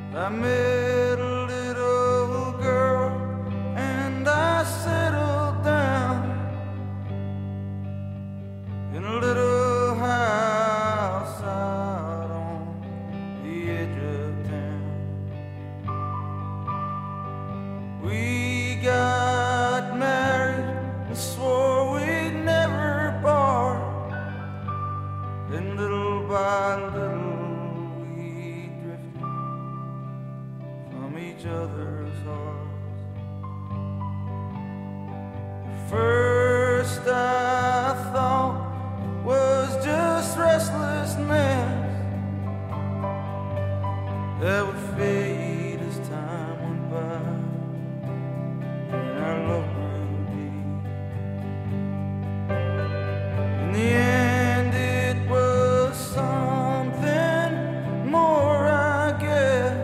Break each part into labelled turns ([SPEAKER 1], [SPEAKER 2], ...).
[SPEAKER 1] I met a little girl and I settled down in a little house out on the edge of town. We got married and swore we'd never part, and little by little each other's hearts. First I thought it was just restlessness that would fade as time went by and our love grew deep. In the end it was something more, I guess.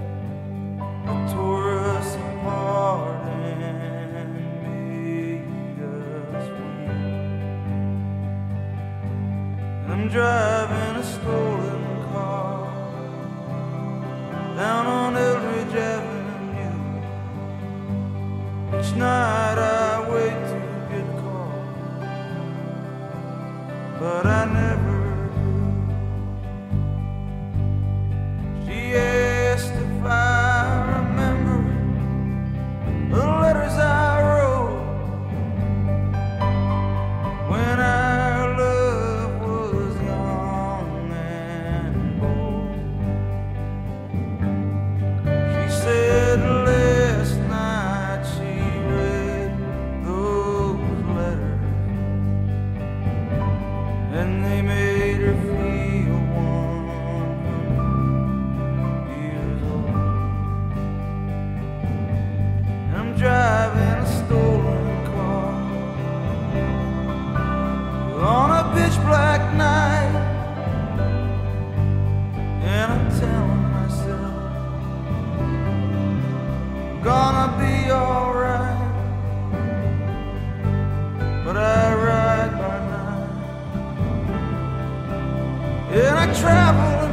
[SPEAKER 1] I'm driving a stolen car down on Eldridge Avenue. Each night I wait to get caught, but I never do. She asked if I remember the letters I wrote when I and they made her feel 100 years old. I'm driving a stolen car on a pitch black night, and I'm telling myself I'm gonna be alright, but I ride by night. And I travel